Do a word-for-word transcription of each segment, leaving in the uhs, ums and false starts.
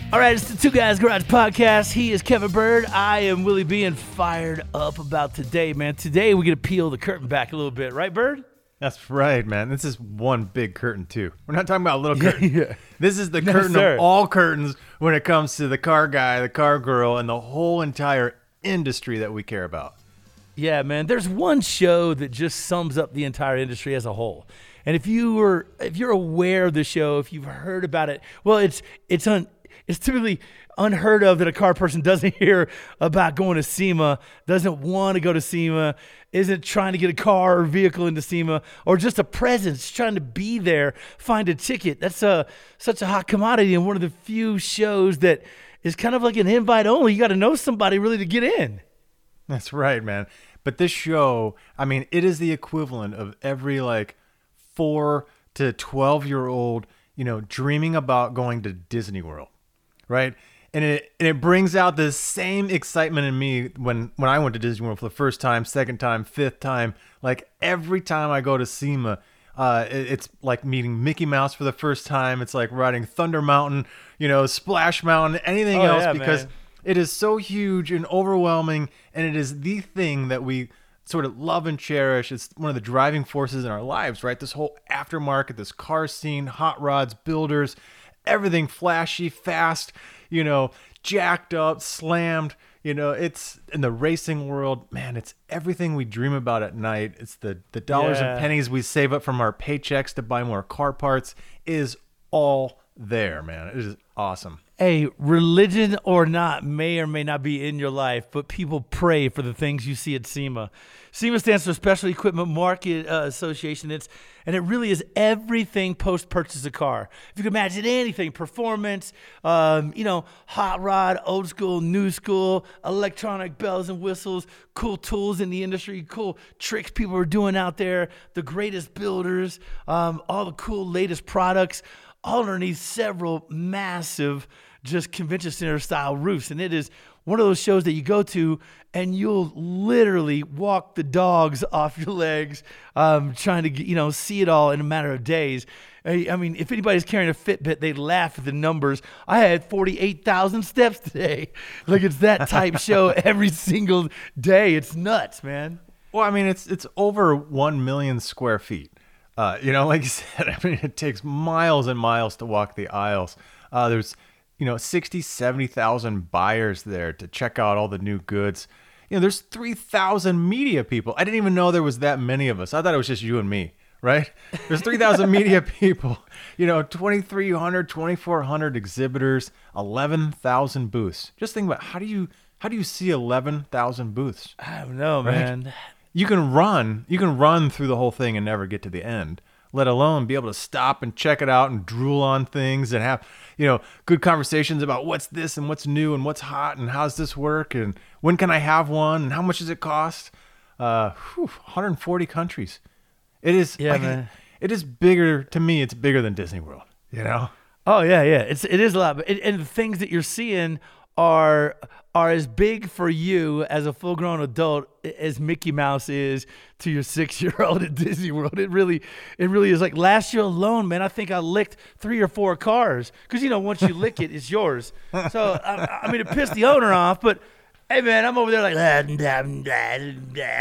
All right, it's the Two Guys Garage Podcast. He is Kevin Bird. I am Willie B, and fired up about today, man. Today, we get to peel the curtain back a little bit. Right, Bird? That's right, man. This is one big curtain, too. We're not talking about a little curtain. Yeah, yeah. This is the No, curtain sir. of all curtains when it comes to the car guy, the car girl, and the whole entire industry that we care about. Yeah, man. There's one show that just sums up the entire industry as a whole. And if you were, if you're aware of the show, if you've heard about it, well, it's it's un, it's typically unheard of that a car person doesn't hear about going to SEMA, doesn't want to go to SEMA, isn't trying to get a car or vehicle into SEMA, or just a presence, trying to be there, find a ticket. That's a such a hot commodity, and one of the few shows that is kind of like an invite only. You got to know somebody really to get in. That's right, man. But this show, I mean, it is the equivalent of every like four to twelve year old, you know, dreaming about going to Disney World, right? And it and it brings out the same excitement in me when, when I went to Disney World for the first time, second time, fifth time. Like every time I go to SEMA, uh, it, it's like meeting Mickey Mouse for the first time. It's like riding Thunder Mountain, you know, Splash Mountain, anything Oh, else, yeah, because man. it is so huge and overwhelming, and it is the thing that we sort of love and cherish. It's one of the driving forces in our lives, right? This whole aftermarket, this car scene, hot rods, builders, everything flashy, fast, you know, jacked up, slammed. You know, it's in the racing world, man, it's everything we dream about at night. It's the, the dollars Yeah. and pennies we save up from our paychecks to buy more car parts is all there, man. It is awesome. Hey, religion or not may or may not be in your life, but people pray for the things you see at SEMA. SEMA stands for Special Equipment Market uh, Association. It's and it really is everything post-purchase a car. If you can imagine anything, performance, um, you know, hot rod, old school, new school, electronic bells and whistles, cool tools in the industry, cool tricks people are doing out there, the greatest builders, um, all the cool latest products, all underneath several massive just convention center style roofs. And it is one of those shows that you go to and you'll literally walk the dogs off your legs, um, trying to, you know, see it all in a matter of days. I I mean, if anybody's carrying a Fitbit, they laugh at the numbers. I had forty-eight thousand steps today. Like, it's that type show every single day. It's nuts, man. Well, I mean, it's it's over one million square feet. Uh, you know, like you said, I mean, it takes miles and miles to walk the aisles. Uh, there's, you know, sixty, seventy thousand buyers there to check out all the new goods. You know, there's three thousand media people. I didn't even know there was that many of us. I thought it was just you and me, right? There's three thousand media people, you know, twenty-three hundred, twenty-four hundred exhibitors, eleven thousand booths. Just think about how do you, how do you see eleven thousand booths? I don't know, Right? man. You can run, you can run through the whole thing and never get to the end, let alone be able to stop and check it out and drool on things and have, you know, good conversations about what's this and what's new and what's hot and how's this work and when can I have one and how much does it cost? Uh, whew, one hundred forty countries. It is, Yeah, like, man. it is bigger, to me, it's bigger than Disney World, you know? Oh yeah, yeah. It's it is a lot, but it, and the things that you're seeing are are as big for you as a full grown adult as Mickey Mouse is to your six year old at Disney World. It really it really is. Like last year alone, man, I think I licked three or four cars because you know once you lick it, it's yours. So I, I mean, it pissed the owner off, but. Hey man, I'm over there like blah, blah, blah.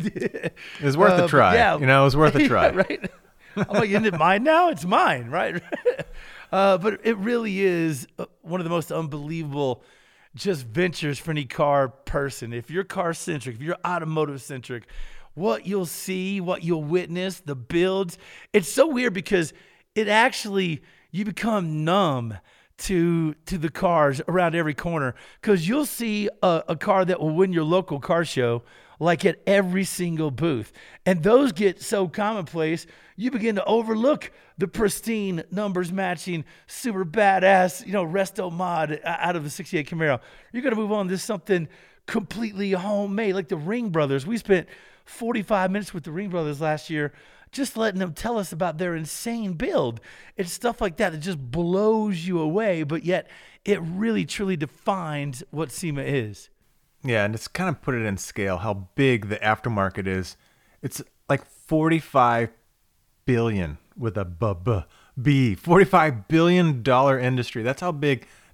It's worth Uh, a try. yeah. You know, it was worth a try. Yeah, right? I'm like, isn't it mine now? It's mine, right? uh, but it really is uh, one of the most unbelievable just ventures for any car person. If you're car centric, if you're automotive centric, what you'll see, what you'll witness, the builds, it's so weird because it actually, you become numb to to the cars around every corner because you'll see a, a car that will win your local car show like at every single booth. And those get so commonplace, you begin to overlook the pristine numbers matching, super badass, you know, resto mod out of the sixty-eight Camaro. You're going to move on to something completely homemade, like the Ring Brothers. We spent forty-five minutes with the Ring Brothers last year just letting them tell us about their insane build. It's stuff like that that just blows you away, but yet it really truly defines what SEMA is. Yeah, and it's kind of put it in scale how big the aftermarket is. It's like forty-five billion with a b b b forty-five billion dollar industry. That's how big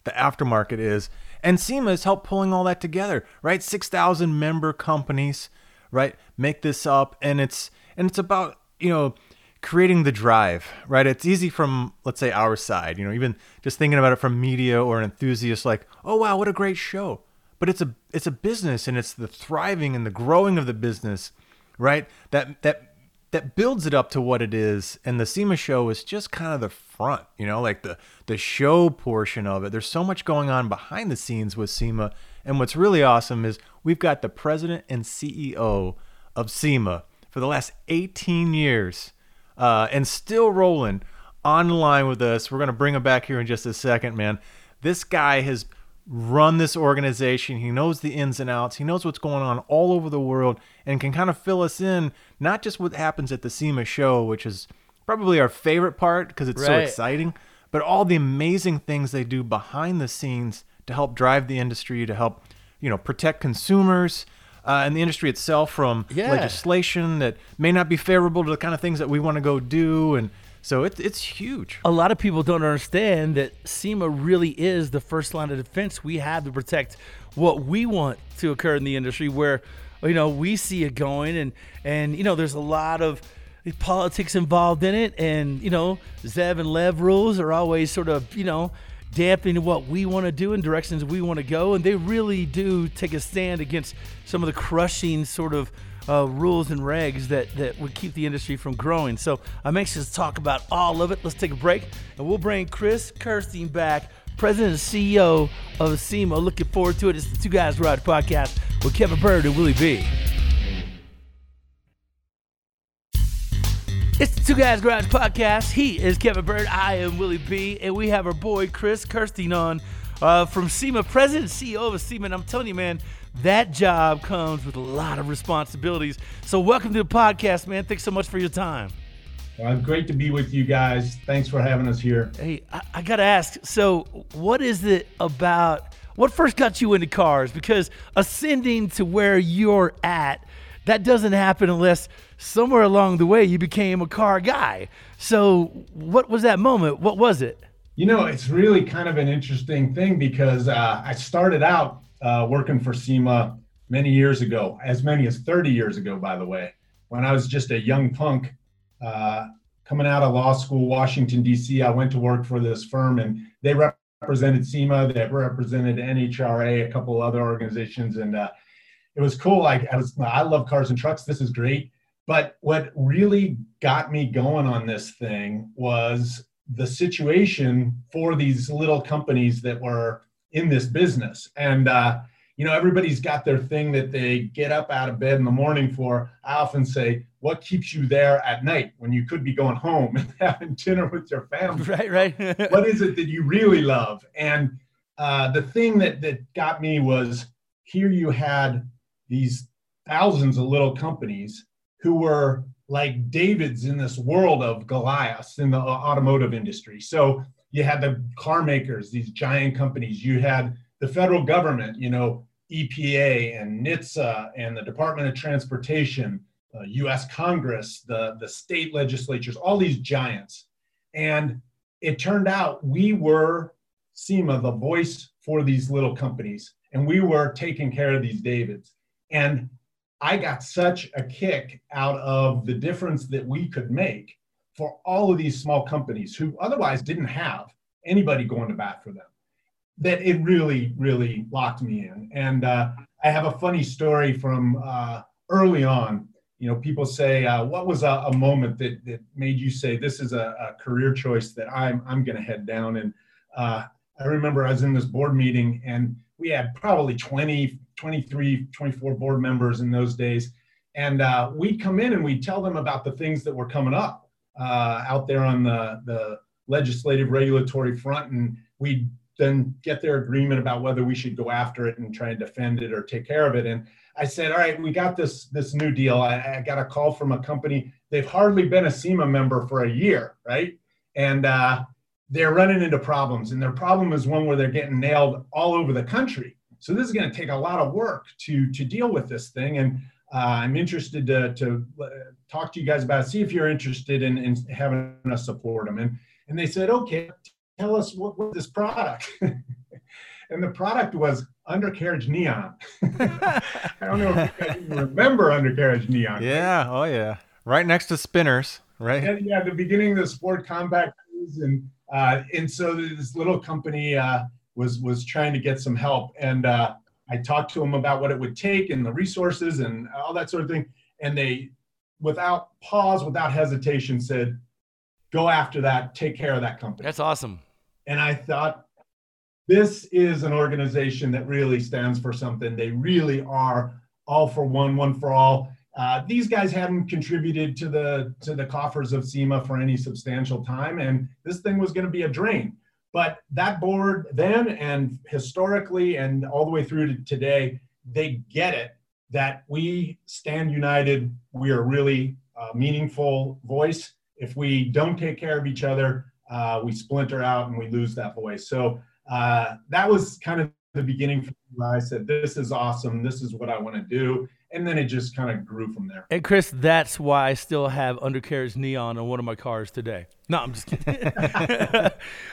the aftermarket is. And SEMA has helped pulling all that together, right? six thousand member companies, right, make this up. And it's, and it's about, you know, creating the drive, right? It's easy from, let's say, our side, you know, even just thinking about it from media or an enthusiast, like, oh, wow, what a great show. But it's a, it's a business, and it's the thriving and the growing of the business, right? That, that, that builds it up to what it is. And the SEMA show is just kind of the front, you know, like the, the show portion of it. There's so much going on behind the scenes with SEMA. And what's really awesome is we've got the president and C E O of SEMA for the last eighteen years, uh, and still rolling online with us. We're going to bring him back here in just a second, man. This guy has run this organization. He knows the ins and outs. He knows what's going on all over the world, and can kind of fill us in, not just what happens at the SEMA show, which is probably our favorite part because it's so Right. exciting, but all the amazing things they do behind the scenes to help drive the industry, to help, you know, protect consumers uh, and the industry itself from Yeah. legislation that may not be favorable to the kind of things that we want to go do. And so it, it's huge. A lot of people don't understand that SEMA really is the first line of defense we have to protect what we want to occur in the industry, where, you know, we see it going, and, and, you know, there's a lot of politics involved in it, and, you know, Zev and Lev rules are always sort of, you know, dampening what we want to do and directions we want to go, and they really do take a stand against some of the crushing sort of uh, rules and regs that, that would keep the industry from growing. So I'm anxious to talk about all of it. Let's take a break, and we'll bring Chris Kirstein back, President and C E O of SEMA. Looking forward to it. It's the Two Guys Garage Podcast with Kevin Bird and Willie B. It's the Two Guys Garage Podcast. He is Kevin Bird. I am Willie B. And we have our boy Chris Kirstein on uh, from SEMA, President and C E O of SEMA. And I'm telling you, man, that job comes with a lot of responsibilities. So welcome to the podcast, man. Thanks so much for your time. Well, it's great to be with you guys. Thanks for having us here. Hey, I, I got to ask, so what is it about, what first got you into cars? Because ascending to where you're at, that doesn't happen unless somewhere along the way you became a car guy. So what was that moment? What was it? You know, it's really kind of an interesting thing because uh, I started out uh, working for SEMA many years ago, as many as thirty years ago, by the way, when I was just a young punk uh, coming out of law school, Washington, D C. I went to work for this firm, and they represented SEMA, they represented N H R A, a couple other organizations, and uh, it was cool. Like I was, I love cars and trucks. This is great. But what really got me going on this thing was the situation for these little companies that were in this business. And, uh, you know, everybody's got their thing that they get up out of bed in the morning for. I often say, what keeps you there at night when you could be going home and having dinner with your family? Right, right. What is it that you really love? And uh, the thing that, that got me was here you had these thousands of little companies who were like Davids in this world of Goliaths in the automotive industry. So you had the car makers, these giant companies. You had the federal government, you know, E P A and N H T S A and the Department of Transportation, uh, U S Congress, the, the state legislatures, all these giants. And it turned out we were SEMA, the voice for these little companies, and we were taking care of these Davids. And I got such a kick out of the difference that we could make for all of these small companies who otherwise didn't have anybody going to bat for them, that it really, really locked me in. And uh, I have a funny story from uh, early on. You know, people say, uh, what was a, a moment that, that made you say, this is a, a career choice that I'm, I'm going to head down? And uh, I remember I was in this board meeting, and we had probably twenty, twenty-three, twenty-four board members in those days. And uh, we'd come in and we'd tell them about the things that were coming up uh, out there on the, the legislative regulatory front. And we'd then get their agreement about whether we should go after it and try and defend it or take care of it. And I said, all right, we got this, this new deal. I, I got a call from a company. They've hardly been a SEMA member for a year, right? And uh, they're running into problems. And their problem is one where they're getting nailed all over the country. So this is going to take a lot of work to, to deal with this thing. And uh, I'm interested to, to talk to you guys about it, see if you're interested in, in having us support them. And, and they said, okay, tell us what, what this product. and the product was undercarriage neon. I don't know if you guys even remember undercarriage neon. Yeah. Oh, yeah. Right next to spinners, right? And yeah, the beginning of the sport compact cruise, and uh, and so this little company uh, was was trying to get some help, and uh, I talked to them about what it would take and the resources and all that sort of thing, and they, without pause, without hesitation, said, "Go after that, take care of that company." That's awesome. And I thought, this is an organization that really stands for something. They really are all for one, one for all. Uh, these guys hadn't contributed to the to the coffers of SEMA for any substantial time, and this thing was going to be a drain. But that board then, and historically, and all the way through to today, they get it that we stand united. We are really a meaningful voice. If we don't take care of each other, uh, we splinter out and we lose that voice. So uh, that was kind of the beginning for me, where I said, "This is awesome. This is what I want to do." And then it just kind of grew from there. And Chris, that's why I still have undercarriage neon on one of my cars today. No, I'm just kidding. uh,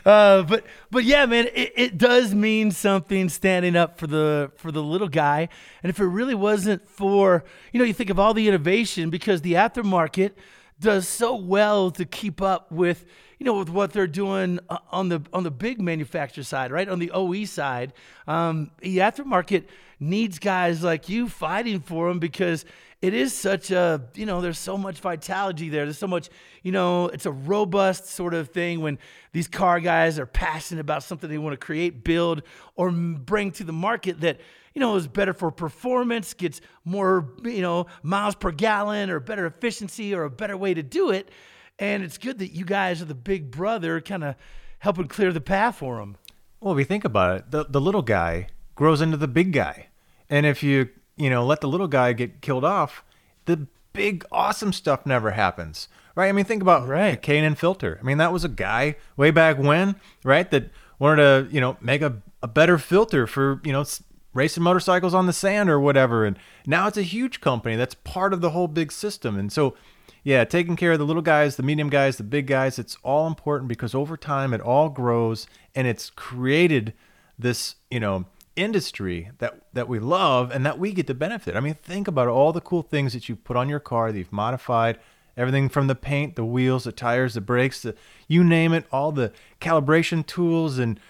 but but yeah, man, it, it does mean something standing up for the for the little guy. And if it really wasn't for, you know, you think of all the innovation, because the aftermarket does so well to keep up with, you know, with what they're doing on the on the big manufacturer side, right? On the O E side, um, the aftermarket needs guys like you fighting for them, because it is such a, you know, there's so much vitality there. There's so much, you know, it's a robust sort of thing when these car guys are passionate about something they want to create, build, or bring to the market that, you know, is better for performance, gets more, you know, miles per gallon, or better efficiency, or a better way to do it. And it's good that you guys are the big brother kind of helping clear the path for them. Well, if you think about it, the, the little guy grows into the big guy. And if you, you know, let the little guy get killed off, the big, awesome stuff never happens, right? I mean, think about right. the K and N filter. I mean, that was a guy way back when, right, that wanted to, you know, make a, a better filter for, you know, racing motorcycles on the sand or whatever. And now it's a huge company that's part of the whole big system. And so, yeah, taking care of the little guys, the medium guys, the big guys, it's all important, because over time it all grows, and it's created this, you know, industry that that we love and that we get to benefit. I mean, think about all the cool things that you put on your car that you've modified, everything from the paint, the wheels, the tires, the brakes, the, you name it, all the calibration tools, and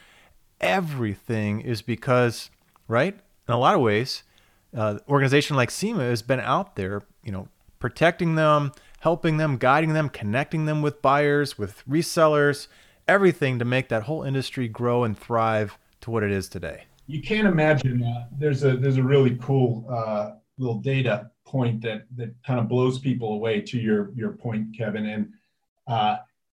everything is because, right, in a lot of ways, uh, an organization like SEMA has been out there, you know, protecting them, helping them, guiding them, connecting them with buyers, with resellers, everything to make that whole industry grow and thrive to what it is today. You can't imagine. Uh, there's a there's a really cool uh, little data point that that kind of blows people away. To your your point, Kevin, and uh,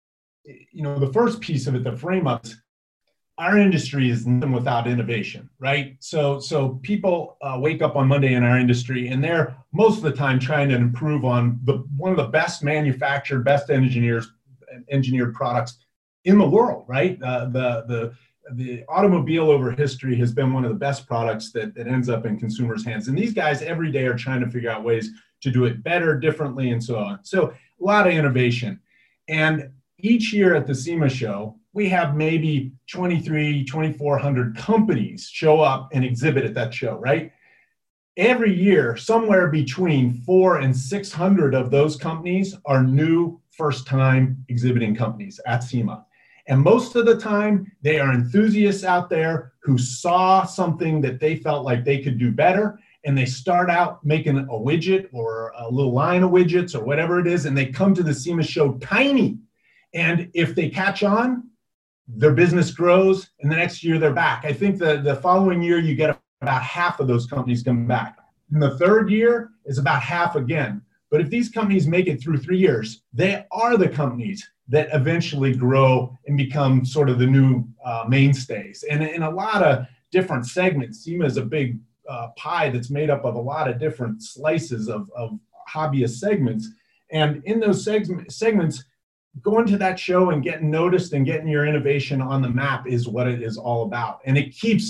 you know, the first piece of it, the frame up, our industry is nothing without innovation, right? So so people uh, wake up on Monday in our industry, and they're most of the time trying to improve on the one of the best manufactured, best engineers, engineered products in the world, right? Uh, the the The automobile over history has been one of the best products that, that ends up in consumers' hands. And these guys every day are trying to figure out ways to do it better, differently, and so on. So a lot of innovation. And each year at the SEMA show, we have maybe twenty-three, twenty-four hundred companies show up and exhibit at that show, right? Every year, somewhere between four and six hundred of those companies are new first-time exhibiting companies at SEMA. And most of the time, they are enthusiasts out there who saw something that they felt like they could do better, and they start out making a widget or a little line of widgets or whatever it is, and they come to the SEMA show tiny. And if they catch on, their business grows, and the next year they're back. I think the, the following year, you get about half of those companies come back. And the third year is about half again. But if these companies make it through three years, they are the companies that eventually grow and become sort of the new uh, mainstays. And in a lot of different segments, SEMA is a big uh, pie that's made up of a lot of different slices of, of hobbyist segments. And in those seg- segments, going to that show and getting noticed and getting your innovation on the map is what it is all about. And it keeps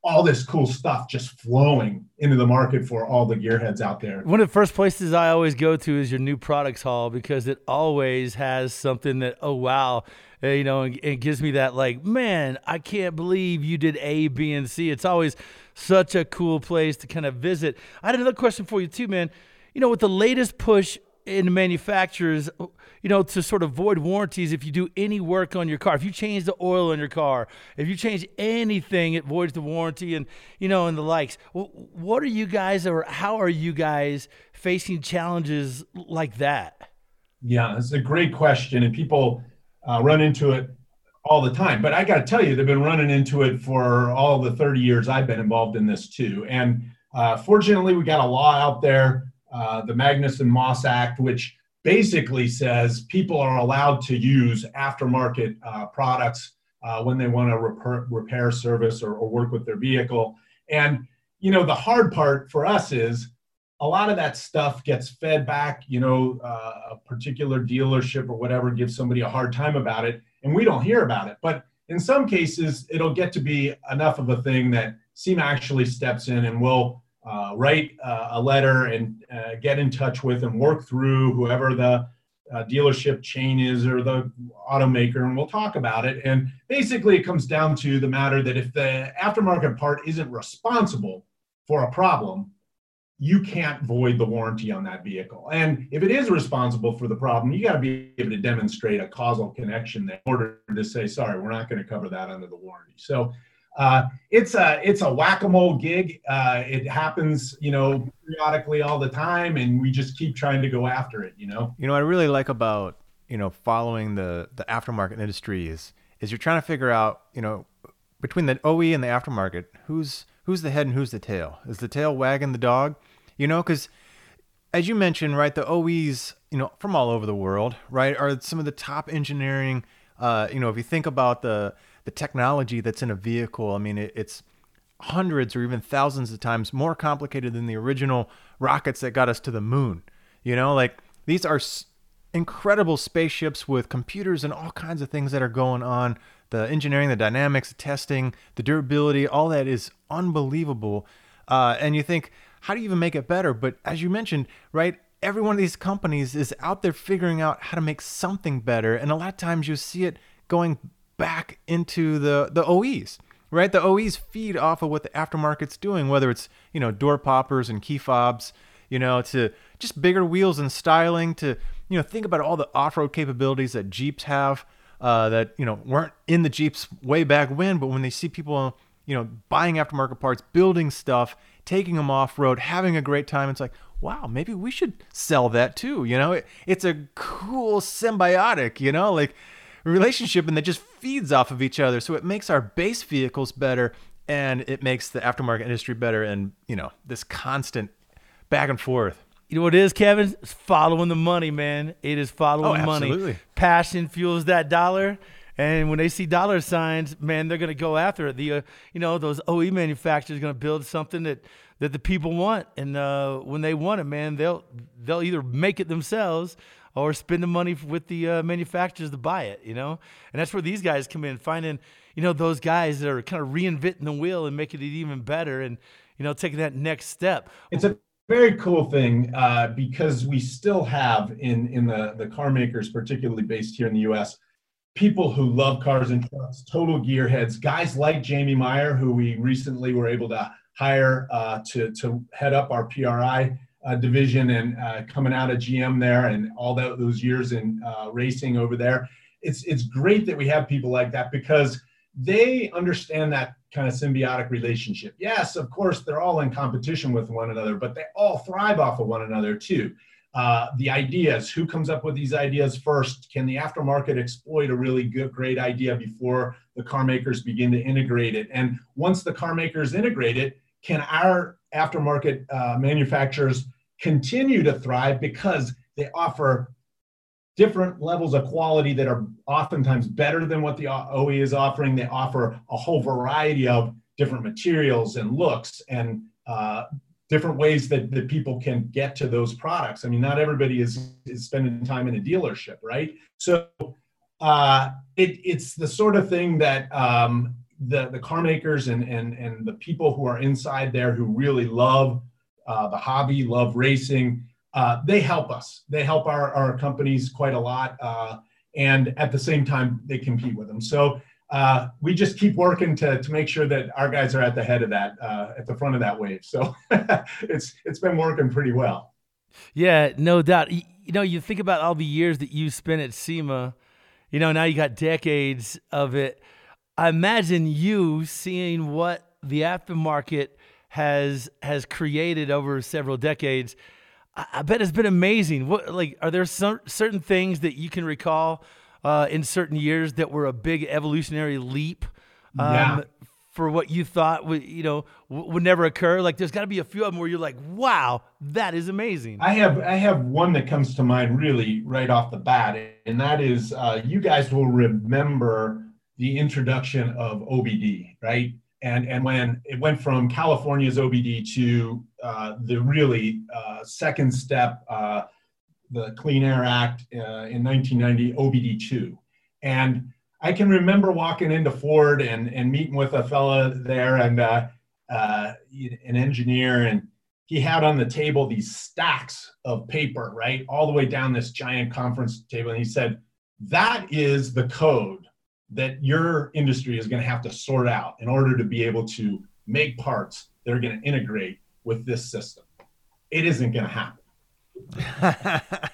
all this cool stuff just flowing into the market for all the gearheads out there. One of the first places I always go to is your new products hall, because it always has something that, oh, wow, uh, you know, and it gives me that like, man, I can't believe you did A, B, and C. It's always such a cool place to kind of visit. I had another question for you too, man. You know, with the latest push in manufacturers, you know, to sort of void warranties if you do any work on your car. If you change the oil in your car, if you change anything, it voids the warranty, and, you know, and the likes. What are you guys, or how are you guys facing challenges like that? Yeah, it's a great question, and people uh, run into it all the time. But I got to tell you, they've been running into it for all the thirty years I've been involved in this too. And uh, fortunately, we got a law out there, uh, the Magnuson-Moss Act, which basically says people are allowed to use aftermarket uh, products uh, when they want to repair, repair service, or, or work with their vehicle. And, you know, the hard part for us is a lot of that stuff gets fed back, you know, uh, a particular dealership or whatever gives somebody a hard time about it, and we don't hear about it. But in some cases, it'll get to be enough of a thing that SEMA actually steps in and will Uh, write uh, a letter and uh, get in touch with and work through whoever the uh, dealership chain is or the automaker, and we'll talk about it. And basically, it comes down to the matter that if the aftermarket part isn't responsible for a problem, you can't void the warranty on that vehicle. And if it is responsible for the problem, you got to be able to demonstrate a causal connection there in order to say, sorry, we're not going to cover that under the warranty. So Uh, it's a it's a whack-a-mole gig. Uh, it happens, you know, periodically all the time, and we just keep trying to go after it. You know. You know what I really like about, you know, following the the aftermarket industry is is you're trying to figure out, you know, between the O E and the aftermarket, who's who's the head and who's the tail. Is the tail wagging the dog? You know, because as you mentioned, right, the O Es, you know, from all over the world, right, are some of the top engineering. Uh, you know, if you think about the the technology that's in a vehicle, I mean, it, it's hundreds or even thousands of times more complicated than the original rockets that got us to the moon. You know, like these are s- incredible spaceships with computers and all kinds of things that are going on. The engineering, the dynamics, the testing, the durability, all that is unbelievable. Uh, and you think, how do you even make it better? But as you mentioned, right, every one of these companies is out there figuring out how to make something better. And a lot of times you see it going back into the, the O Es, right? The O Es feed off of what the aftermarket's doing, whether it's, you know, door poppers and key fobs, you know, to just bigger wheels and styling, to, you know, think about all the off-road capabilities that Jeeps have, uh, that, you know, weren't in the Jeeps way back when, but when they see people, you know, buying aftermarket parts, building stuff, taking them off-road, having a great time, it's like, wow, maybe we should sell that too. You know, it, it's a cool symbiotic, you know, like relationship, and that just feeds off of each other. So it makes our base vehicles better, and it makes the aftermarket industry better, and, you know, this constant back and forth. You know what it is, Kevin? It's following the money, man. It is following Oh, money. absolutely. Passion fuels that dollar. And when they see dollar signs, man, they're going to go after it. The, uh, you know, those O E manufacturers are going to build something that, that the people want. And uh, when they want it, man, they'll they'll either make it themselves or spend the money with the uh, manufacturers to buy it, you know? And that's where these guys come in, finding, you know, those guys that are kind of reinventing the wheel and making it even better, and, you know, taking that next step. It's a very cool thing uh, because we still have in, in the, the car makers, particularly based here in the U S, people who love cars and trucks, total gearheads, guys like Jamie Meyer, who we recently were able to hire uh, to, to head up our P R I uh, division, and uh, coming out of G M there and all that, those years in uh, racing over there. It's, it's great that we have people like that because they understand that kind of symbiotic relationship. Yes, of course, they're all in competition with one another, but they all thrive off of one another too. Uh, the ideas, who comes up with these ideas first? Can the aftermarket exploit a really good, great idea before the car makers begin to integrate it? And once the car makers integrate it, can our aftermarket uh, manufacturers continue to thrive because they offer different levels of quality that are oftentimes better than what the O E is offering? They offer a whole variety of different materials and looks and uh, different ways that, that people can get to those products. I mean, not everybody is, is spending time in a dealership, right? So uh, it, it's the sort of thing that, um, the, the car makers and, and, and the people who are inside there who really love uh, the hobby, love racing, uh, they help us. They help our, our companies quite a lot. Uh, and at the same time, they compete with them. So uh, we just keep working to, to make sure that our guys are at the head of that, uh, at the front of that wave. So it's it's been working pretty well. Yeah, no doubt. You, you know, you think about all the years that you spent at SEMA, you know, now you got decades of it. I imagine you seeing what the aftermarket has has created over several decades. I, I bet it's been amazing. What, like, are there some certain things that you can recall uh, in certain years that were a big evolutionary leap um, Yeah. for what you thought would, you know, w- would never occur? Like, there's got to be a few of them where you're like, wow, that is amazing. I have I have one that comes to mind really right off the bat, and that is uh, you guys will remember the introduction of O B D, right? And and when it went from California's O B D to uh, the really uh, second step, uh, the Clean Air Act uh, in nineteen ninety, O B D two. And I can remember walking into Ford and, and meeting with a fella there and uh, uh, an engineer, and he had on the table these stacks of paper, right? All the way down this giant conference table. And he said, that is the code that your industry is going to have to sort out in order to be able to make parts that are going to integrate with this system. It isn't going to happen.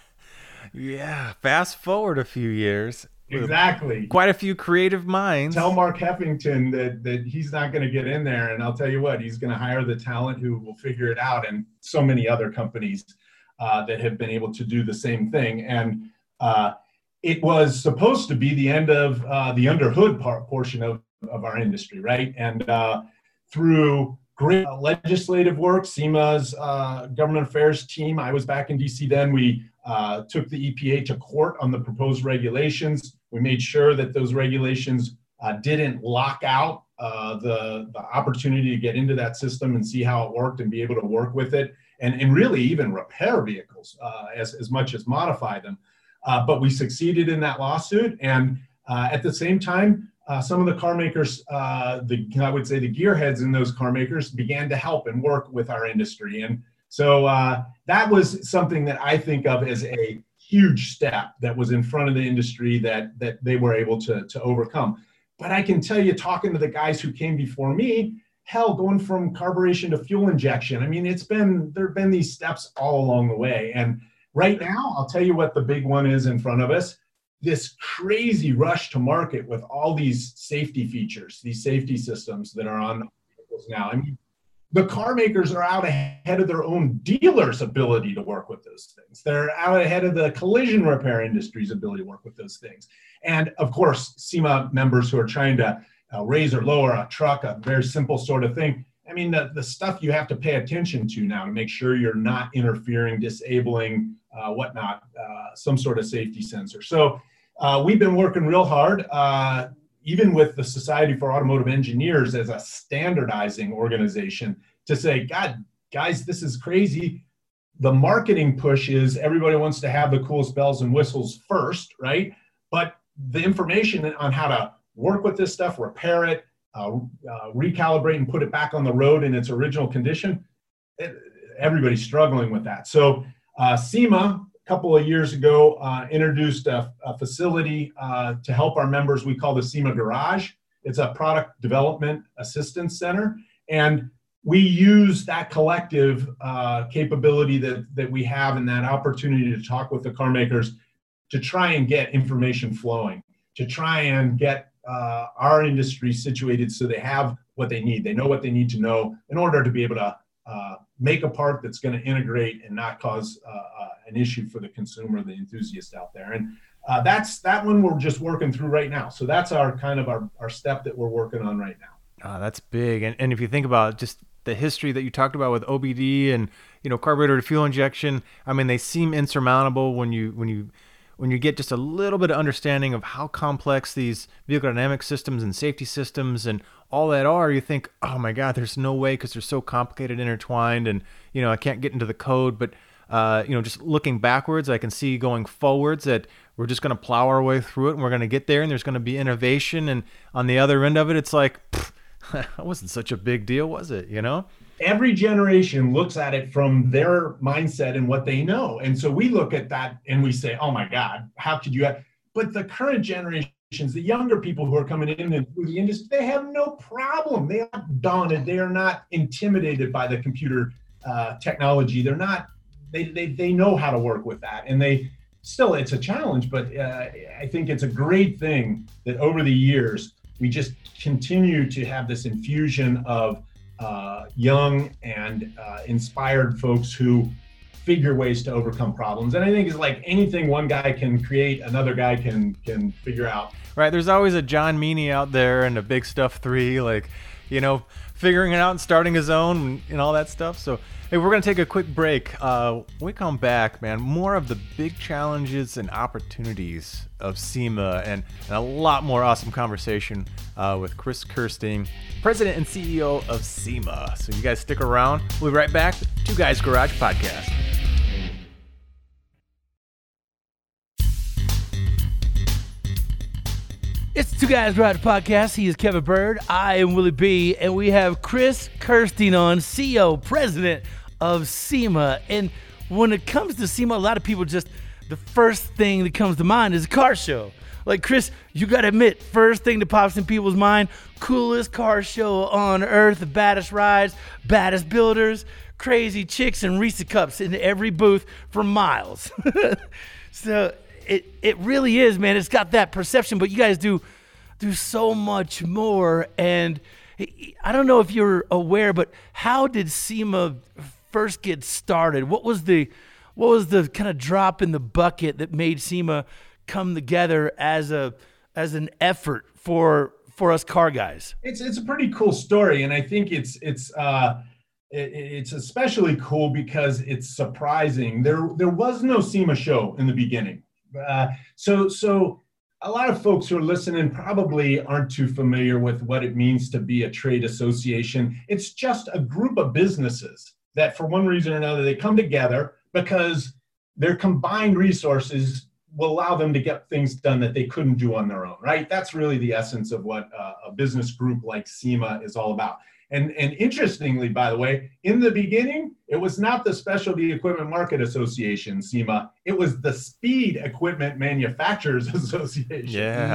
Yeah. Fast forward a few years. Exactly. Quite a few creative minds. Tell Mark Heffington that, that he's not going to get in there. And I'll tell you what, he's going to hire the talent who will figure it out. And so many other companies uh, that have been able to do the same thing. And uh, it was supposed to be the end of uh, the underhood part, portion of, of our industry, right? And uh, through great legislative work, SEMA's uh, government affairs team, I was back in D C then, we uh, took the E P A to court on the proposed regulations. We made sure that those regulations uh, didn't lock out uh, the, the opportunity to get into that system and see how it worked and be able to work with it, and, and really even repair vehicles uh, as, as much as modify them. Uh, but we succeeded in that lawsuit. And uh, at the same time, uh, some of the car makers, uh, the, I would say the gearheads in those car makers began to help and work with our industry. And so uh, that was something that I think of as a huge step that was in front of the industry that, that they were able to, to overcome. But I can tell you, talking to the guys who came before me, hell, going from carburation to fuel injection, I mean, it's been, there have been these steps all along the way. And right now, I'll tell you what the big one is in front of us, this crazy rush to market with all these safety features, these safety systems that are on vehicles now. I mean, the car makers are out ahead of their own dealers' ability to work with those things. They're out ahead of the collision repair industry's ability to work with those things. And of course, SEMA members who are trying to uh, raise or lower a truck, a very simple sort of thing. I mean, the, the stuff you have to pay attention to now to make sure you're not interfering, disabling, uh, whatnot, uh, some sort of safety sensor. So uh, we've been working real hard, uh, even with the Society for Automotive Engineers as a standardizing organization, to say, God, guys, this is crazy. The marketing push is everybody wants to have the coolest bells and whistles first, right? But the information on how to work with this stuff, repair it, uh, uh, recalibrate and put it back on the road in its original condition, it, everybody's struggling with that. So uh, SEMA, a couple of years ago, uh, introduced a, a facility uh, to help our members we call the SEMA Garage. It's a product development assistance center. And we use that collective uh, capability that, that we have and that opportunity to talk with the car makers to try and get information flowing, to try and get uh, our industry situated so they have what they need. They know what they need to know in order to be able to uh, make a part that's going to integrate and not cause uh, uh, an issue for the consumer, the enthusiast out there. And uh, that's that one we're just working through right now. So that's our kind of our, our step that we're working on right now. Oh, that's big. And, and if you think about just the history that you talked about with O B D and, you know, carburetor to fuel injection, I mean, they seem insurmountable when you, when you, when you get just a little bit of understanding of how complex these vehicle dynamic systems and safety systems and all that are. You think, oh my God, there's no way, because they're so complicated, intertwined, and, you know, I can't get into the code. But, uh, you know, just looking backwards, I can see going forwards that we're just going to plow our way through it and we're going to get there and there's going to be innovation. And on the other end of it, it's like, that wasn't such a big deal, was it? You know? Every generation looks at it from their mindset and what they know. And so we look at that and we say, oh my God, how could you have, but the current generations, the younger people who are coming in and through the industry, they have no problem. They are not daunted. They are not intimidated by the computer uh, technology. They're not, they, they, they know how to work with that. And they still, it's a challenge, but uh, I think it's a great thing that over the years, we just continue to have this infusion of uh, young and uh, inspired folks who figure ways to overcome problems. And I think it's like anything one guy can create, another guy can can figure out. Right. There's always a John Meany out there and a Big Stuff three, like, you know, figuring it out and starting his own and, and all that stuff. So, hey, we're going to take a quick break. Uh, when we come back, man, more of the big challenges and opportunities of SEMA and, and a lot more awesome conversation uh, with Chris Kirsting, President and C E O of SEMA. So you guys stick around. We'll be right back. Two Guys Garage Podcast. It's the Two Guys Garage Podcast. He is Kevin Bird. I am Willie B. And we have Chris Kirsting on, C E O, President of SEMA. And when it comes to SEMA, a lot of people just, the first thing that comes to mind is a car show. Like, Chris, you got to admit, first thing that pops in people's mind, coolest car show on earth, the baddest rides, baddest builders, crazy chicks and Reese cups in every booth for miles. So it it really is, man. It's got that perception, but you guys do do so much more. And I don't know if you're aware, but how did SEMA first get started? What was the what was the kind of drop in the bucket that made SEMA come together as a as an effort for for us car guys? It's it's a pretty cool story, and I think it's it's uh, it, it's especially cool because it's surprising. There there was no SEMA show in the beginning, uh, so so a lot of folks who are listening probably aren't too familiar with what it means to be a trade association. It's just a group of businesses that, for one reason or another, they come together because their combined resources will allow them to get things done that they couldn't do on their own, right? That's really the essence of what uh, a business group like SEMA is all about. And, and interestingly, by the way, in the beginning, it was not the Specialty Equipment Market Association, SEMA. It was the Speed Equipment Manufacturers Association. Yeah.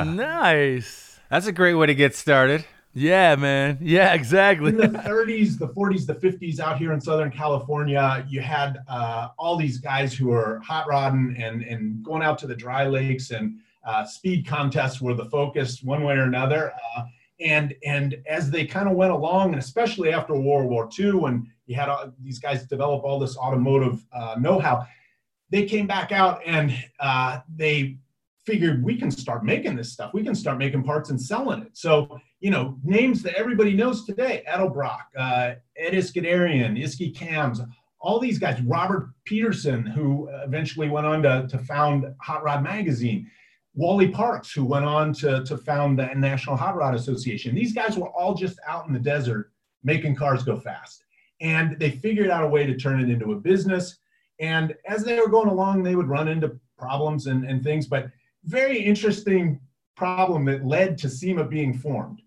Nice. That's a great way to get started. Yeah, man. Yeah, exactly. In the thirties, the forties, the fifties out here in Southern California, you had uh, all these guys who were hot rodding and, and going out to the dry lakes, and uh, speed contests were the focus one way or another. Uh, and and as they kind of went along, and especially after World War Two, when you had uh, these guys develop all this automotive uh, know-how, they came back out and uh, they figured, we can start making this stuff. We can start making parts and selling it. So, you know, names that everybody knows today, Edelbrock, uh, Ed Iskandarian, Iski Cams, all these guys, Robert Peterson, who eventually went on to, to found Hot Rod Magazine, Wally Parks, who went on to, to found the National Hot Rod Association. These guys were all just out in the desert making cars go fast. And they figured out a way to turn it into a business. And as they were going along, they would run into problems and, and things, but very interesting problem that led to SEMA being formed.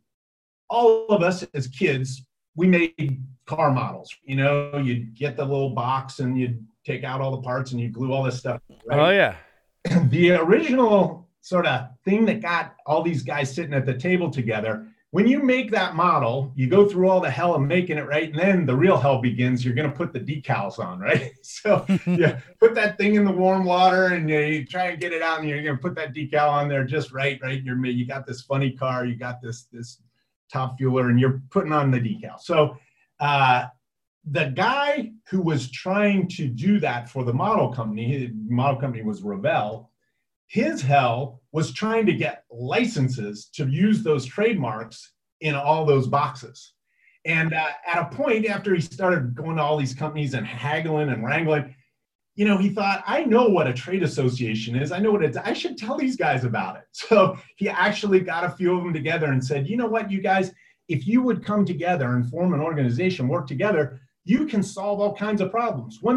All of us as kids, we made car models. You know, you'd get the little box and you'd take out all the parts and you glue all this stuff. Right? Oh, yeah. The original sort of thing that got all these guys sitting at the table together, when you make that model, you go through all the hell of making it, right? And then the real hell begins. You're going to put the decals on, right? So you put that thing in the warm water and you, you try and get it out, and you're going to put that decal on there just right, right? You're you got this funny car, you got this this top fueler, and you're putting on the decal. So uh, the guy who was trying to do that for the model company, the model company was Revell, his hell was trying to get licenses to use those trademarks in all those boxes. And uh, at a point after he started going to all these companies and haggling and wrangling, you know, he thought, I know what a trade association is. I know what it is. I should tell these guys about it. So he actually got a few of them together and said, you know what, you guys, if you would come together and form an organization, work together, you can solve all kinds of problems. One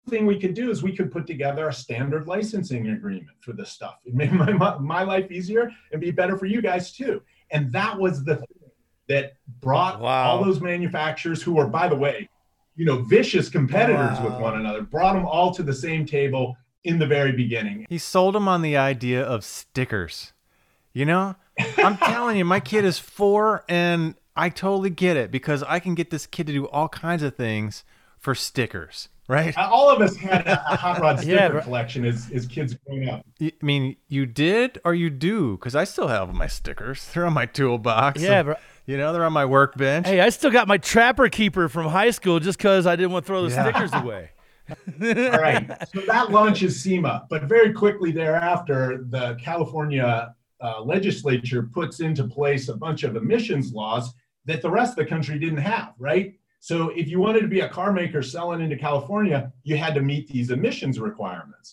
thing we could do is we could put together a standard licensing agreement for this stuff. It made my, my, my life easier and be better for you guys too. And that was the thing that brought Wow. all those manufacturers who were, by the way, you know, vicious competitors Wow. with one another, brought them all to the same table in the very beginning. He sold them on the idea of stickers. You know, I'm telling you, my kid is four and I totally get it because I can get this kid to do all kinds of things for stickers, right? All of us had a, a hot rod sticker Yeah, bro. collection as, as kids growing up. I mean, you did or you do? Because I still have my stickers. They're on my toolbox. Yeah, and, bro. You know, they're on my workbench. Hey, I still got my Trapper Keeper from high school just because I didn't want to throw the Yeah. stickers away. All right. So that launches SEMA, but very quickly thereafter, the California uh, legislature puts into place a bunch of emissions laws that the rest of the country didn't have, right? So if you wanted to be a car maker selling into California, you had to meet these emissions requirements.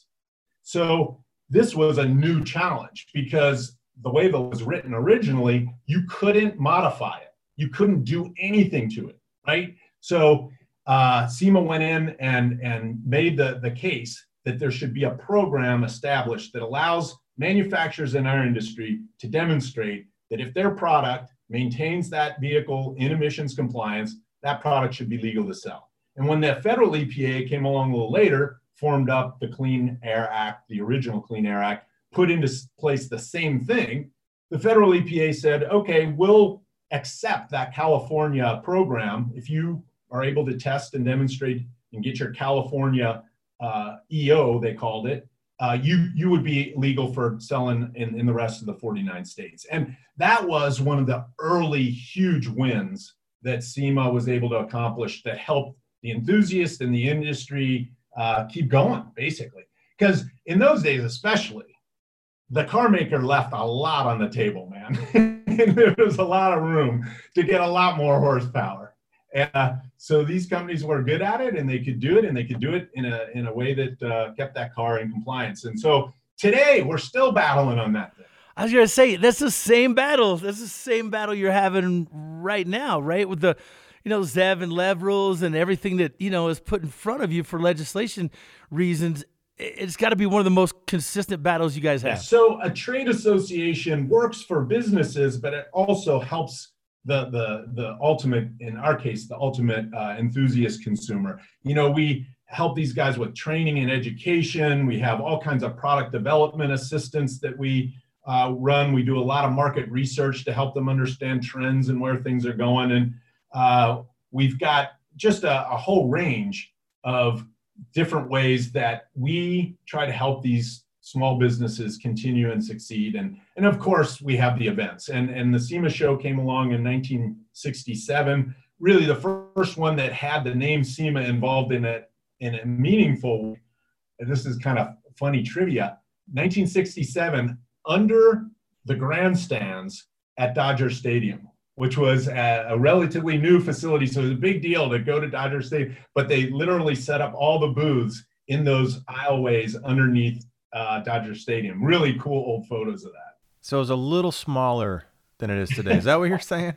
So this was a new challenge because the way that it was written originally, you couldn't modify it. You couldn't do anything to it, right? So uh, SEMA went in and, and made the, the case that there should be a program established that allows manufacturers in our industry to demonstrate that if their product maintains that vehicle in emissions compliance, that product should be legal to sell. And when the federal E P A came along a little later, formed up the Clean Air Act, the original Clean Air Act, put into place the same thing, the federal E P A said, okay, we'll accept that California program if you are able to test and demonstrate and get your California uh, E O, they called it, uh, you, you would be legal for selling in, in the rest of the forty-nine states. And that was one of the early huge wins that SEMA was able to accomplish that helped the enthusiasts in the industry uh, keep going, basically. Because in those days especially, the car maker left a lot on the table, man. And there was a lot of room to get a lot more horsepower. And uh, so these companies were good at it and they could do it and they could do it in a, in a way that uh, kept that car in compliance. And so today we're still battling on that thing. I was gonna say that's the same battle. That's the same battle you're having right now, right? With the, you know, ZEV and LEV rules and everything that, you know, is put in front of you for legislation reasons. It's got to be one of the most consistent battles you guys have. So a trade association works for businesses, but it also helps the the the ultimate, in our case, the ultimate uh, enthusiast consumer. You know, we help these guys with training and education. We have all kinds of product development assistance that we uh, run. We do a lot of market research to help them understand trends and where things are going. And uh, we've got just a, a whole range of different ways that we try to help these small businesses continue and succeed. And, and of course, we have the events. And, and the SEMA show came along in nineteen sixty-seven, really the first one that had the name SEMA involved in it in a meaningful way. And this is kind of funny trivia. nineteen sixty-seven, under the grandstands at Dodger Stadium, which was a, a relatively new facility. So it was a big deal to go to Dodger Stadium, but they literally set up all the booths in those aisleways underneath uh, Dodger Stadium. Really cool old photos of that. So it's a little smaller than it is today. Is that what you're saying?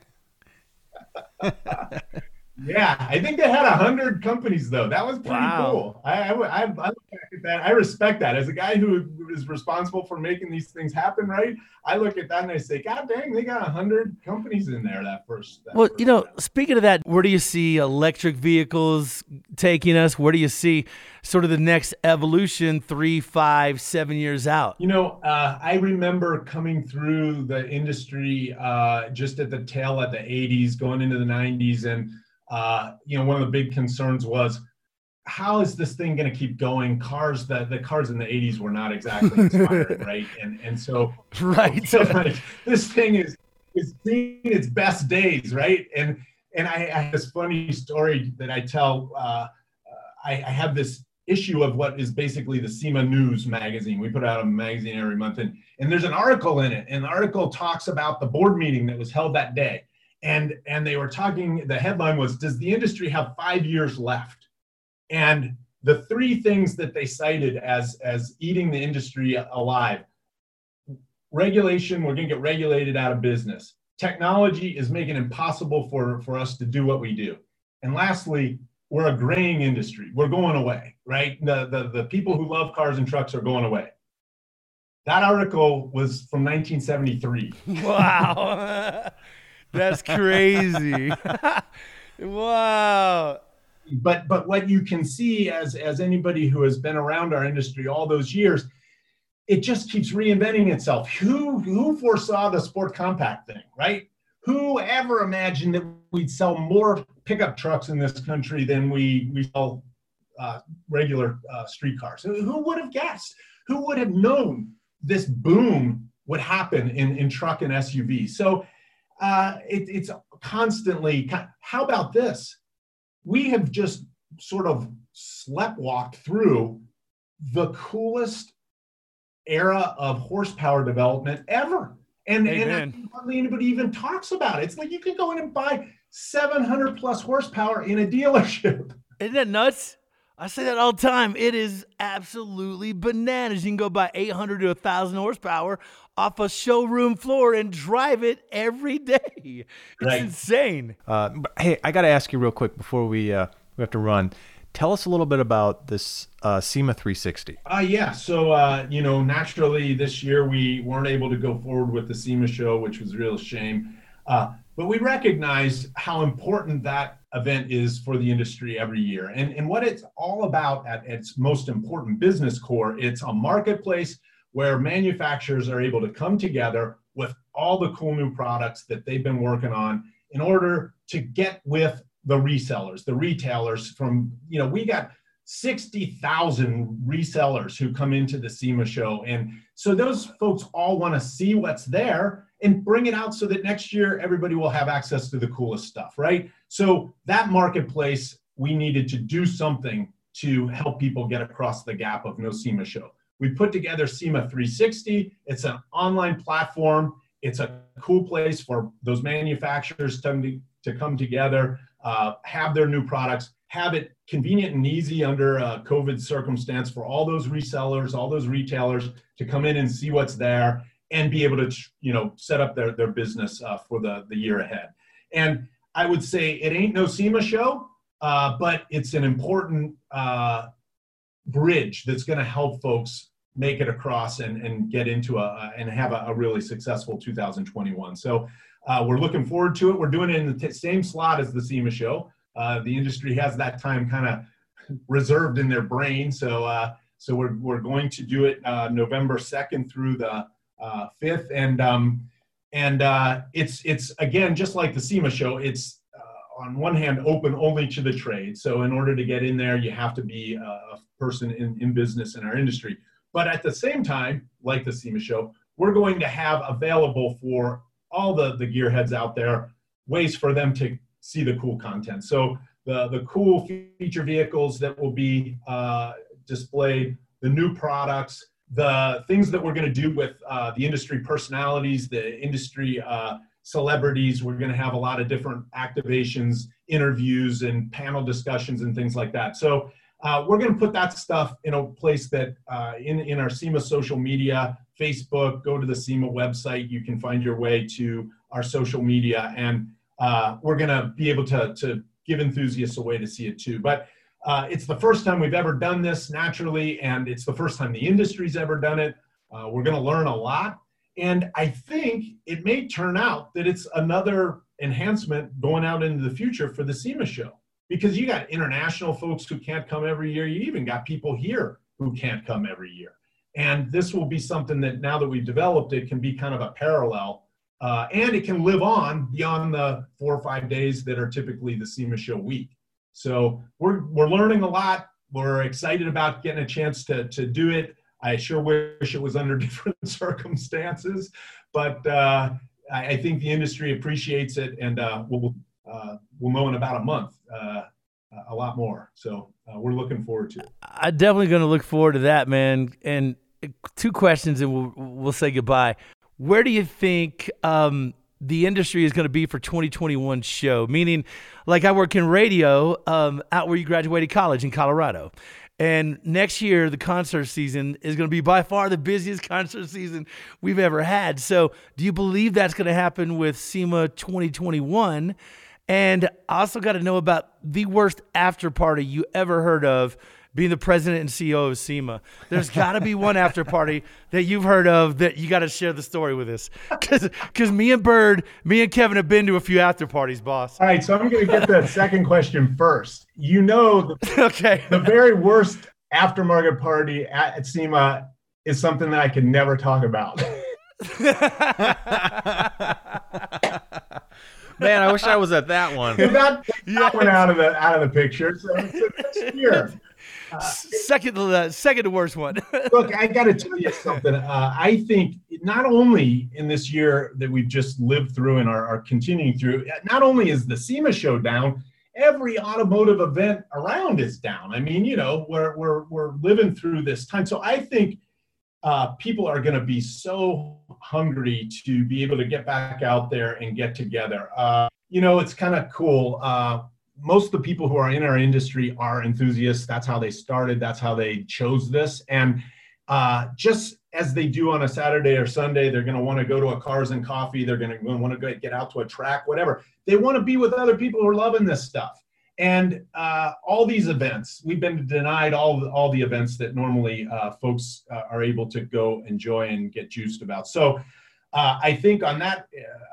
Yeah, I think they had a hundred companies though. That was pretty Wow. cool. I, I, I, I look back at that. I respect that. As a guy who is responsible for making these things happen, right? I look at that and I say, God dang, they got a hundred companies in there that first. That Well, first you know, round. speaking of that, where do you see electric vehicles taking us? Where do you see sort of the next evolution three, five, seven years out? You know, uh, I remember coming through the industry uh, just at the tail of the eighties, going into the nineties. And, uh, you know, one of the big concerns was, how is this thing going to keep going? Cars, the, the cars in the eighties were not exactly inspiring, right? And and so Right. I feel like this thing is is seeing its best days, right? And and I, I have this funny story that I tell. Uh, I, I have this issue of what is basically the SEMA News magazine. We put out a magazine every month, and and there's an article in it, and the article talks about the board meeting that was held that day, and and they were talking. The headline was, "Does the industry have five years left?" And the three things that they cited as, as eating the industry alive: regulation, we're going to get regulated out of business. Technology is making it impossible for, for us to do what we do. And lastly, we're a graying industry. We're going away, right? The, the, the people who love cars and trucks are going away. That article was from nineteen seventy-three. Wow. That's crazy. Wow. But but what you can see as, as anybody who has been around our industry all those years, it just keeps reinventing itself. Who, who foresaw the Sport Compact thing, right? Who ever imagined that we'd sell more pickup trucks in this country than we, we sell uh, regular uh, streetcars? Who would have guessed? Who would have known this boom would happen in, in truck and S U V? So uh, it, it's constantly, how about this? We have just sort of sleptwalked through the coolest era of horsepower development ever. And, and hardly anybody even talks about it. It's like you can go in and buy seven hundred plus horsepower in a dealership. Isn't that nuts? I say that all the time. It is absolutely bananas. You can go buy eight hundred to one thousand horsepower off a showroom floor and drive it every day. It's right. insane. Uh, but hey, I got to ask you real quick before we uh, we have to run. Tell us a little bit about this uh, SEMA three sixty. Uh, yeah, so, uh, you know, naturally this year we weren't able to go forward with the SEMA show, which was a real shame. Uh, but we recognize how important that event is for the industry every year. And, and what it's all about at its most important business core, it's a marketplace where manufacturers are able to come together with all the cool new products that they've been working on in order to get with the resellers, the retailers from, you know, we got sixty thousand resellers who come into the SEMA show. And so those folks all want to see what's there and bring it out so that next year everybody will have access to the coolest stuff, right? So that marketplace, we needed to do something to help people get across the gap of no SEMA show. We put together SEMA three sixty. It's an online platform. It's a cool place for those manufacturers to, to come together, uh, have their new products, have it convenient and easy under a COVID circumstance for all those resellers, all those retailers to come in and see what's there and be able to, you know, set up their, their business uh, for the, the year ahead. And I would say it ain't no SEMA show, uh, but it's an important uh, bridge that's going to help folks make it across and, and get into a, and have a, a really successful two thousand twenty-one. So uh, we're looking forward to it. We're doing it in the t- same slot as the SEMA show. Uh, the industry has that time kind of reserved in their brain. So uh, so we're, we're going to do it uh, November second through the uh, fifth. And um, and uh, it's, it's again, just like the SEMA show, it's uh, on one hand open only to the trade. So in order to get in there, you have to be a, a person in, in business in our industry. But at the same time, like the SEMA show, we're going to have available for all the, the gearheads out there ways for them to see the cool content. So the, the cool feature vehicles that will be uh, displayed, the new products, the things that we're going to do with uh, the industry personalities, the industry uh, celebrities. We're going to have a lot of different activations, interviews, and panel discussions and things like that. So Uh, we're going to put that stuff in a place that uh, in, in our SEMA social media, Facebook, go to the SEMA website. You can find your way to our social media, and uh, we're going to be able to, to give enthusiasts a way to see it too. But uh, it's the first time we've ever done this naturally, and it's the first time the industry's ever done it. Uh, we're going to learn a lot. And I think it may turn out that it's another enhancement going out into the future for the SEMA show. Because you got international folks who can't come every year. You even got people here who can't come every year. And this will be something that now that we've developed, it can be kind of a parallel. Uh, and it can live on beyond the four or five days that are typically the SEMA show week. So we're we're learning a lot. We're excited about getting a chance to, to do it. I sure wish it was under different circumstances. But uh, I, I think the industry appreciates it. And uh, we'll Uh, we'll know in about a month uh, a lot more. So uh, we're looking forward to it. I'm definitely going to look forward to that, man. And two questions and we'll, we'll say goodbye. Where do you think um, the industry is going to be for twenty twenty-one show? Meaning, like I work in radio um, out where you graduated college in Colorado. And next year, the concert season is going to be by far the busiest concert season we've ever had. So do you believe that's going to happen with SEMA twenty twenty-one? And I also got to know about the worst after party you ever heard of, being the president and C E O of SEMA. There's got to be one after party that you've heard of that you got to share the story with us. Because me and Bird, me and Kevin have been to a few after parties, boss. All right, so I'm going to get the second question first. You know, the, okay. the very worst aftermarket party at, at SEMA is something that I can never talk about. Man, I wish I was at that one. That, that one out of the out of the picture. So it's a year. Uh, second, uh, second to worst one. Look, I got to tell you something. Uh, I think not only in this year that we've just lived through and are, are continuing through, not only is the SEMA show down, every automotive event around is down. I mean, you know, we're we're we're living through this time. So I think uh, people are going to be so hungry to be able to get back out there and get together. Uh, you know, it's kind of cool. Uh, most of the people who are in our industry are enthusiasts. That's how they started. That's how they chose this. And uh, just as they do on a Saturday or Sunday, they're going to want to go to a Cars and Coffee. They're going to want to get out to a track, whatever. They want to be with other people who are loving this stuff. And uh, all these events, we've been denied all, all the events that normally uh, folks uh, are able to go enjoy and get juiced about. So uh, I think on that,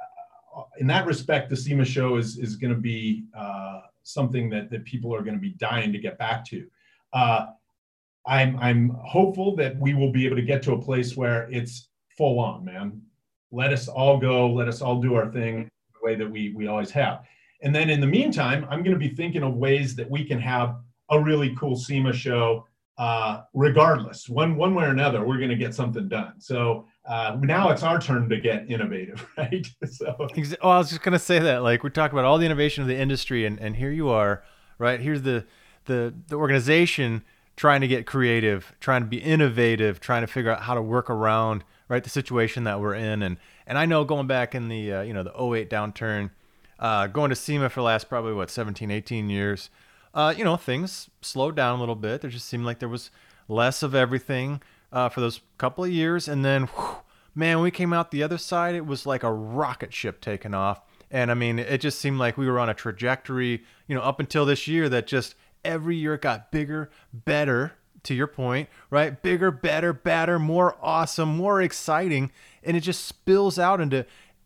uh, in that respect, the SEMA show is, is going to be uh, something that, that people are going to be dying to get back to. Uh, I'm, I'm hopeful that we will be able to get to a place where it's full on, man. Let us all go. Let us all do our thing the way that we, we always have. And then in the meantime, I'm going to be thinking of ways that we can have a really cool SEMA show uh, regardless. One, one way or another, we're going to get something done. So uh, now it's our turn to get innovative, right? So, oh, I was just going to say that. Like, we talk about all the innovation of the industry, and, and here you are, right? Here's the, the, the organization trying to get creative, trying to be innovative, trying to figure out how to work around, right, the situation that we're in. And and I know going back in the, uh, you know, the oh eight downturn, uh, going to SEMA for the last probably, what, seventeen, eighteen years, uh, you know, things slowed down a little bit. There just seemed like there was less of everything uh, for those couple of years. And then, whew, man, when we came out the other side, it was like a rocket ship taking off. And I mean, it just seemed like we were on a trajectory, you know, up until this year that just every year it got bigger, better, to your point, right? Bigger, better, badder, more awesome, more exciting. And it just spills out into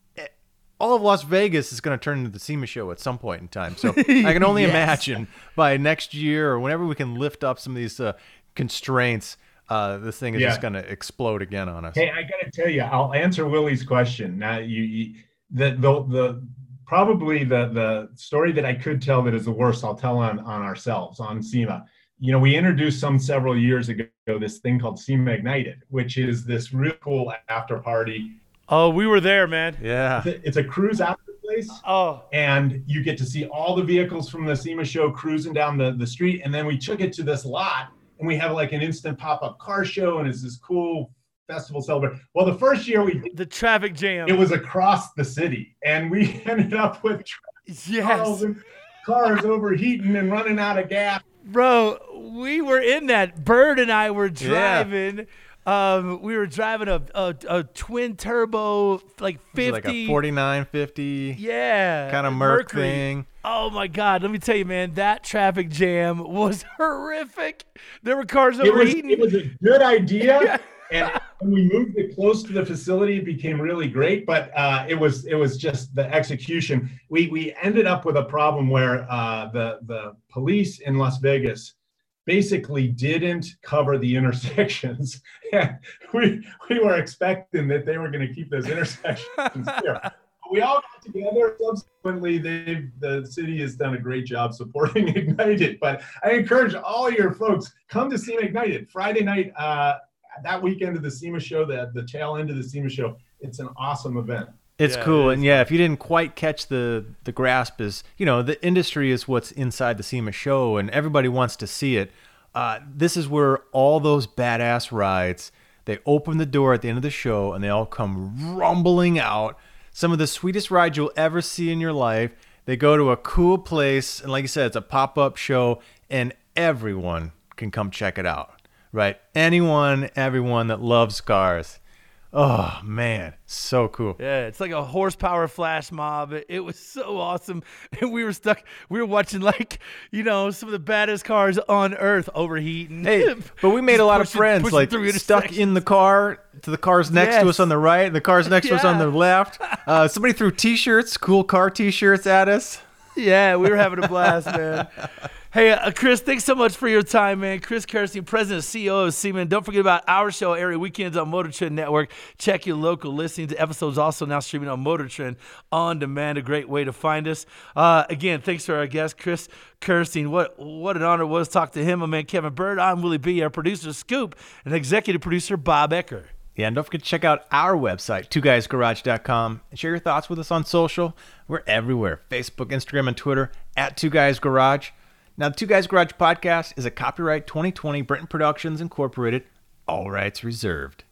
all of Las Vegas is going to turn into the SEMA show at some point in time. So I can only yes. imagine by next year or whenever we can lift up some of these uh, constraints, uh, this thing is yeah. just going to explode again on us. Hey, I got to tell you, I'll answer Willie's question. Now, you, you the, the, the, probably the, the story that I could tell that is the worst, I'll tell on, on ourselves, on SEMA. You know, we introduced some several years ago this thing called SEMA Ignited, which is this real cool after party. Oh, we were there, man. Yeah. It's a, it's a cruise after place. Oh. And you get to see all the vehicles from the SEMA show cruising down the, the street. And then we took it to this lot and we have like an instant pop-up car show and it's this cool festival celebration. Well, the first year we did the traffic jam. It was across the city. And we ended up with yes. cars overheating and running out of gas. Bro, we were in that. Bird and I were driving. Yeah. Um, we were driving a, a, a twin turbo, like fifty, like a forty-nine fifty, yeah, kind of Merc thing. Oh my God! Let me tell you, man, that traffic jam was horrific. There were cars overheating. It was, it was a good idea, and when we moved it close to the facility, it became really great. But uh, it was it was just the execution. We we ended up with a problem where uh, the the police in Las Vegas basically didn't cover the intersections. And we we were expecting that they were going to keep those intersections clear. We all got together. Subsequently, they the city has done a great job supporting Ignited. But I encourage all your folks, come to SEMA Ignited. Friday night, uh, that weekend of the SEMA show, the, the tail end of the SEMA show, it's an awesome event. It's yeah, cool. it and yeah, if you didn't quite catch the the grasp is, you know, the industry is what's inside the SEMA show and everybody wants to see it. Uh, this is where all those badass rides, they open the door at the end of the show and they all come rumbling out. Some of the sweetest rides you'll ever see in your life. They go to a cool place. And like I said, it's a pop-up show and everyone can come check it out, right? Anyone, everyone that loves cars. Oh man, so cool. Yeah, it's like a horsepower flash mob. It, it was so awesome. And we were stuck, we were watching like, you know, some of the baddest cars on earth overheating. Hey, but we made Just a lot pushing- of friends, pushing like through stuck in the car to the cars next to Yes. us on the right, and the cars next to us on Yeah. the left. Uh, somebody threw T-shirts, cool car T-shirts at us. Yeah, we were having a blast, man. Hey, uh, Chris, thanks so much for your time, man. Chris Kerstein, President and C E O of SEMA. Don't forget about our show, Area Weekends on Motor Trend Network. Check your local listings. The episode's also now streaming on Motor Trend on demand, a great way to find us. Uh, again, thanks to our guest, Chris Kerstein. What what an honor it was to talk to him, my man Kevin Bird. I'm Willie B., our producer, Scoop, and executive producer, Bob Ecker. Yeah, and don't forget to check out our website, two guys garage dot com, and share your thoughts with us on social. We're everywhere, Facebook, Instagram, and Twitter, at Two Guys Garage. Now, the Two Guys Garage podcast is a copyright twenty twenty Britton Productions Incorporated, all rights reserved.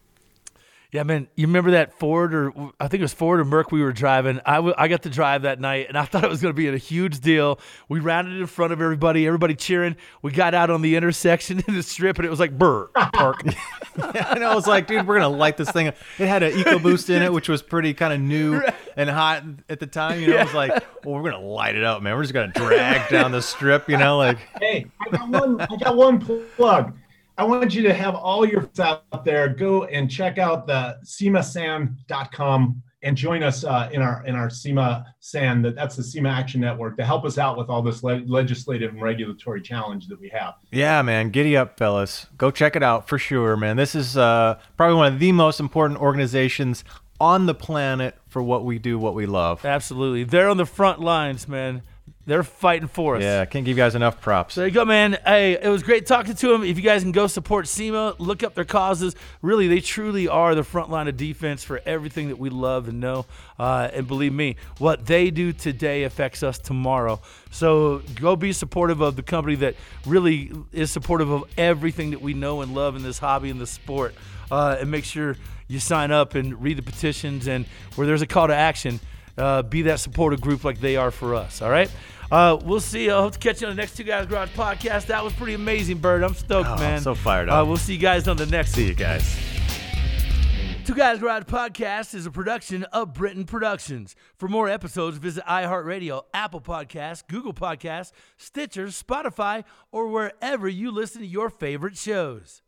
Yeah, man, you remember that Ford, or I think it was Ford or Merc we were driving? I, w- I got to drive that night, and I thought it was going to be a huge deal. We rounded in front of everybody, everybody cheering. We got out on the intersection in the strip, and it was like, brr, park. Yeah, and I was like, dude, we're going to light this thing up. It had an EcoBoost in it, which was pretty kind of new and hot at the time. You know, I was like, well, we're going to light it up, man. We're just going to drag down the strip, you know, like. Hey, I got one. I got one plug. I want you to have all your friends out there go and check out the SEMA SAN dot com and join us uh, in our in our SEMA SAN. That that's the SEMA Action Network to help us out with all this le- legislative and regulatory challenge that we have. Yeah, man, giddy up, fellas. Go check it out for sure, man. This is uh, probably one of the most important organizations on the planet for what we do, what we love. Absolutely. They're on the front lines, man. They're fighting for us. Yeah, I can't give you guys enough props. So there you go, man. Hey, it was great talking to them. If you guys can go support SEMA, look up their causes. Really, they truly are the front line of defense for everything that we love and know. Uh, and believe me, what they do today affects us tomorrow. So go be supportive of the company that really is supportive of everything that we know and love in this hobby and this sport. Uh, and make sure you sign up and read the petitions. And where there's a call to action, uh, be that supportive group like they are for us. All right? Uh, we'll see you. I hope to catch you on the next Two Guys Garage podcast. That was pretty amazing, Bird. I'm stoked, Oh, man. I'm so fired Uh, up. we'll see you guys on the next. See you guys. Two Guys Garage podcast is a production of Britton Productions. For more episodes, visit iHeartRadio, Apple Podcasts, Google Podcasts, Stitcher, Spotify, or wherever you listen to your favorite shows.